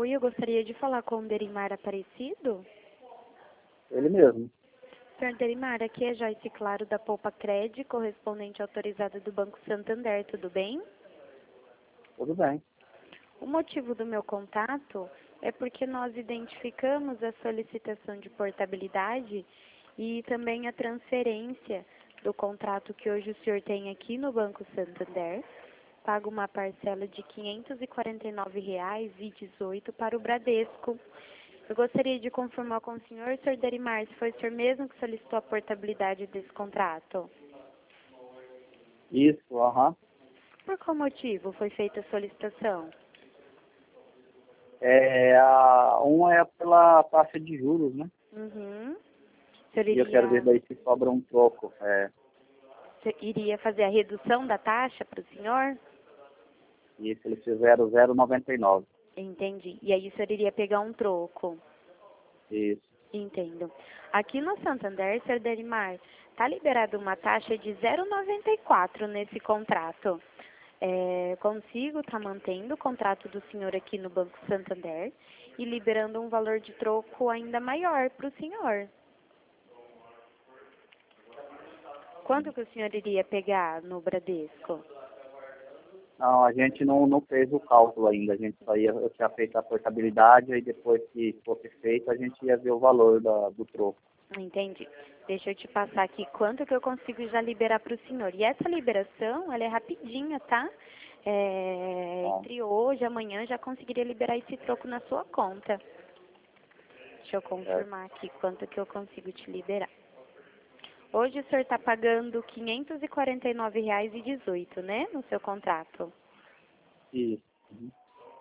Oi, eu gostaria de falar com o Derimar Aparecido. Ele mesmo. Senhor Derimar, aqui é Joyce Claro da Poupa Cred, correspondente autorizada do Banco Santander, tudo bem? Tudo bem. O motivo do meu contato é porque nós identificamos a solicitação de portabilidade e também a transferência do contrato que hoje o senhor tem aqui no Banco Santander. Paga uma parcela de R$ 549,18 para o Bradesco. Eu gostaria de confirmar com o senhor Derimar, se foi o senhor mesmo que solicitou a portabilidade desse contrato. Isso, aham. Por qual motivo foi feita a solicitação? Um é pela taxa de juros, né? Uhum. O senhor E eu quero ver daí se sobra um troco. iria fazer a redução da taxa para o senhor? E se eles fizeram 0,99. Entendi. E aí o senhor iria pegar um troco? Isso. Entendo. Aqui no Santander, senhor Derimar, está liberada uma taxa de 0,94 nesse contrato. Consigo estar mantendo o contrato do senhor aqui no Banco Santander e liberando um valor de troco ainda maior para o senhor. Quanto que o senhor iria pegar no Bradesco? Não, a gente não fez o cálculo ainda. Eu tinha feito a portabilidade, aí depois que fosse feito, a gente ia ver o valor do troco. Entendi. Deixa eu te passar aqui quanto que eu consigo já liberar para o senhor. E essa liberação, ela é rapidinha, tá? Entre hoje e amanhã já conseguiria liberar esse troco na sua conta. Deixa eu confirmar aqui quanto que eu consigo te liberar. Hoje o senhor está pagando R$ 549,18, né? No seu contrato. Isso. Uhum.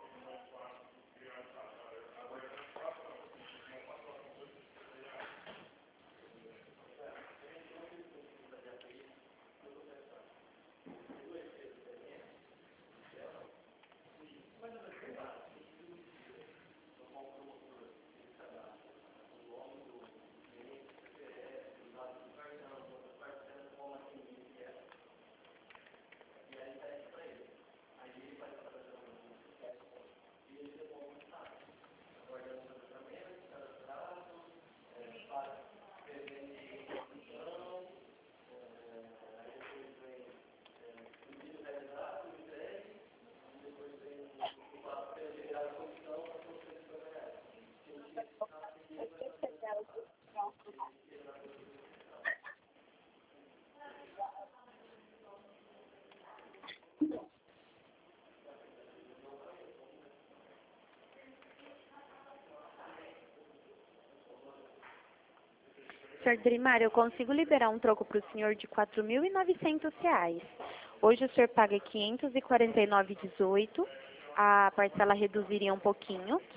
Senhor Derimar, eu consigo liberar um troco para o senhor de R$ 4.900. Hoje o senhor paga R$ 549,18. A parcela reduziria um pouquinho, R$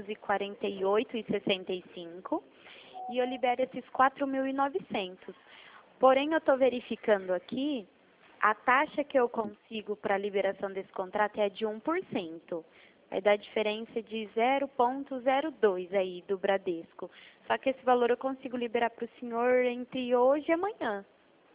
548,65. E eu libero esses R$ 4.900. Porém, eu estou verificando aqui, a taxa que eu consigo para a liberação desse contrato é de 1%. Vai dar diferença de 0,02 aí do Bradesco. Só que esse valor eu consigo liberar para o senhor entre hoje e amanhã.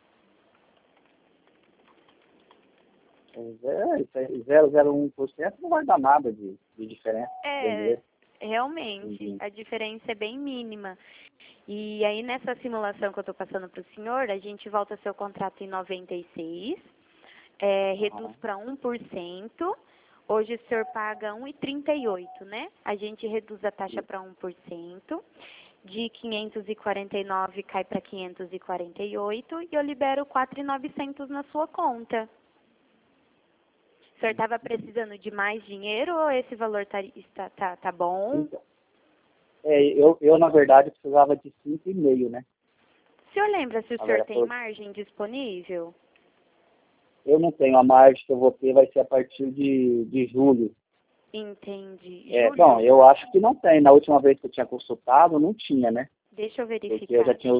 Isso aí, 0,01% não vai dar nada de diferença. Realmente, Uhum. a diferença é bem mínima. E aí, nessa simulação que eu estou passando para o senhor, a gente volta seu contrato em 96, reduz para 1%. Hoje o senhor paga 1,38, né? A gente reduz a taxa para 1%. De 549 cai para 548 e eu libero 4.900 na sua conta. O senhor estava precisando de mais dinheiro ou esse valor tá bom? Então, eu, na verdade, precisava de 5,5, né? O senhor lembra se o senhor Agora, tem margem disponível? eu não tenho. A margem que eu vou ter vai ser a partir de julho. Entendi. Bom, eu acho que não tem. Na última vez que eu tinha consultado, não tinha, né? Deixa eu verificar. Porque eu já tinha...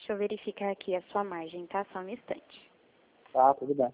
Deixa eu verificar aqui a sua margem, tá? Só um instante. Tá, tudo bem.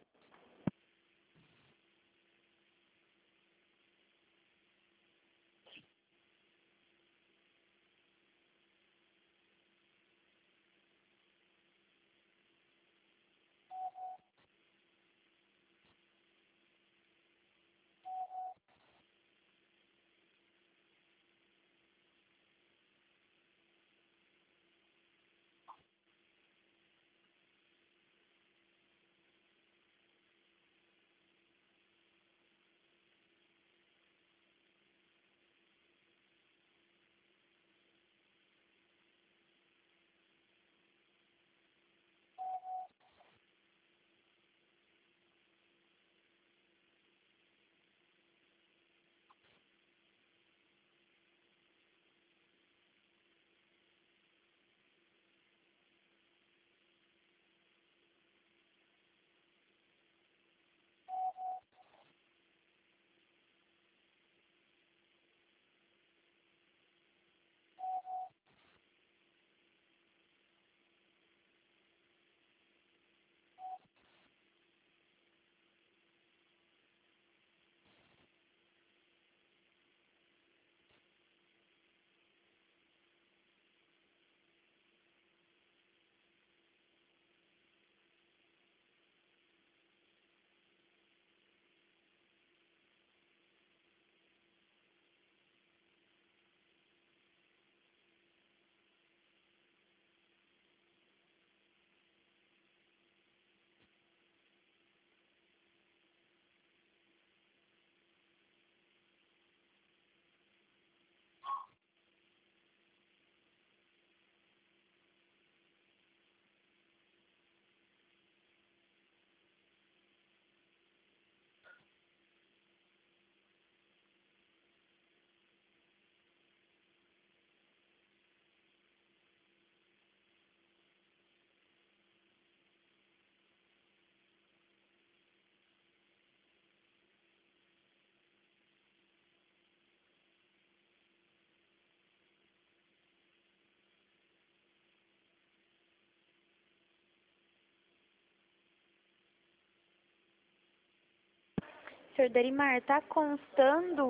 Senhor Darimar, está constando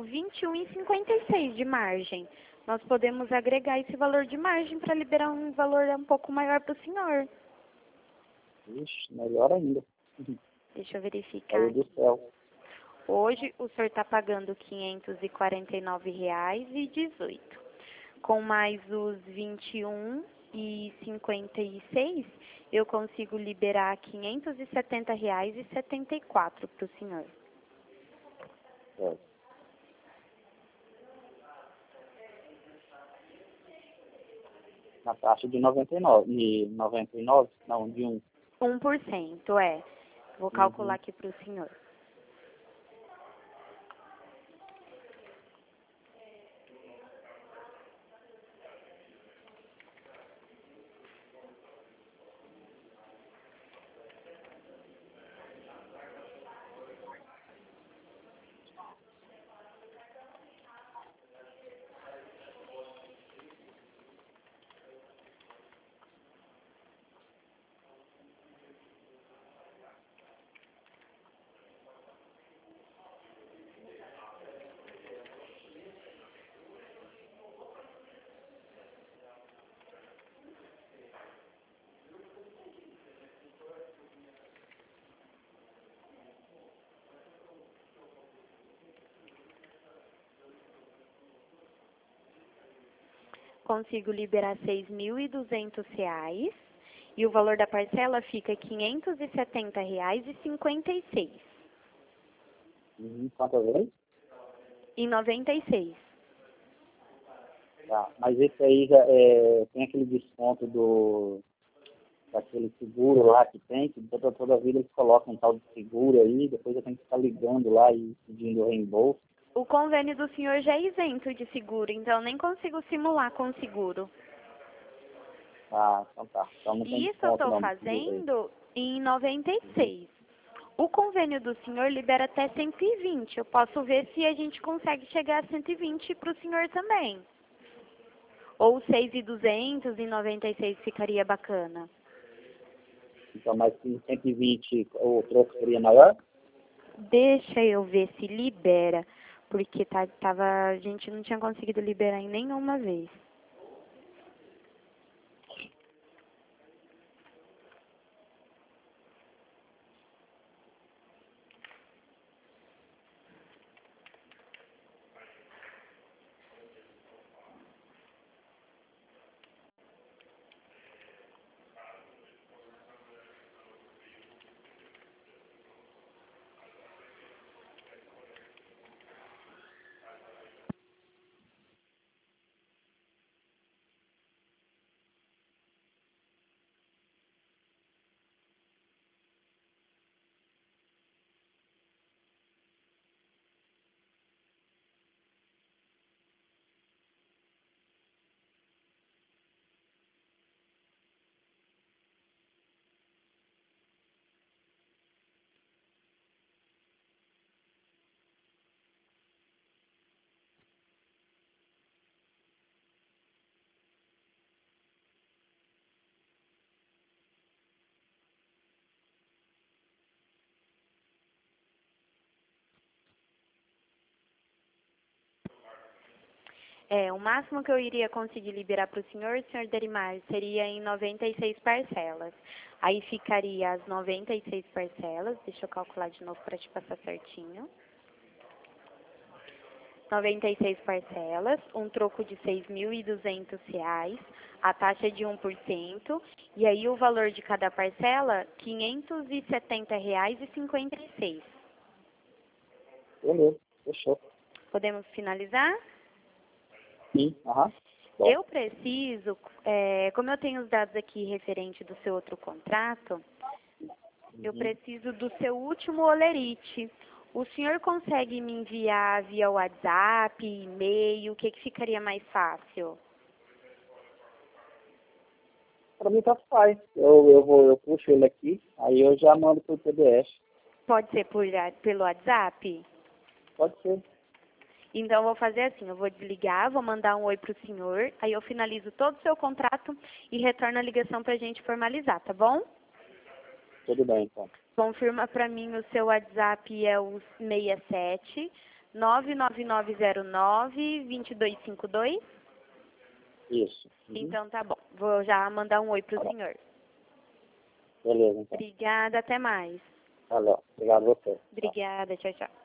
21,56 de margem. Nós podemos agregar esse valor de margem para liberar um valor um pouco maior para o senhor. Ixi, melhor ainda. Deixa eu verificar. Meu Deus do céu. Hoje o senhor está pagando R$ 549,18. Com mais os 21,56, eu consigo liberar R$ 570,74 para o senhor. É. Na taxa de 99. De 99? Não, de 1. 1%, é. Vou calcular aqui para o senhor. Consigo liberar R$ 6.200 e o valor da parcela fica R$ 570,56. Quantas vezes? E 96. Tá. Mas esse aí já tem aquele desconto daquele seguro lá que tem, que toda vida eles colocam um tal de seguro aí, depois eu tenho que ficar ligando lá e pedindo reembolso. O convênio do senhor já é isento de seguro, então nem consigo simular com seguro. Ah, então tá. Então não tem Isso eu desconto estou não do seguro aí. fazendo em 96. O convênio do senhor libera até 120. Eu posso ver se a gente consegue chegar a 120 para o senhor também. Ou 6.296 ficaria bacana. Então, mais que 120, o troco seria maior? Deixa eu ver se libera, porque a gente não tinha conseguido liberar em nenhuma vez. O máximo que eu iria conseguir liberar para o senhor Derimar, seria em 96 parcelas. Aí ficaria as 96 parcelas, deixa eu calcular de novo para te passar certinho. 96 parcelas, um troco de R$ 6.200, a taxa de 1%, e aí o valor de cada parcela, R$ 570,56. Beleza, fechou. Podemos finalizar? Sim, aham. Eu preciso, como eu tenho os dados aqui referente do seu outro contrato, eu preciso do seu último holerite. O senhor consegue me enviar via WhatsApp, e-mail, o que ficaria mais fácil? Para mim tá faz. Eu puxo ele aqui, aí eu já mando pro PDF. Pode ser pelo WhatsApp? Pode ser. Então, eu vou fazer assim, eu vou desligar, vou mandar um oi para o senhor, aí eu finalizo todo o seu contrato e retorno a ligação para a gente formalizar, tá bom? Tudo bem, então. Confirma para mim o seu WhatsApp é o 67 99909 2252. Isso. Então, tá bom. Vou já mandar um oi para o Tá bom. senhor. Beleza, então. Obrigada, até mais. Valeu. Obrigado a você. Obrigada, tchau, tchau.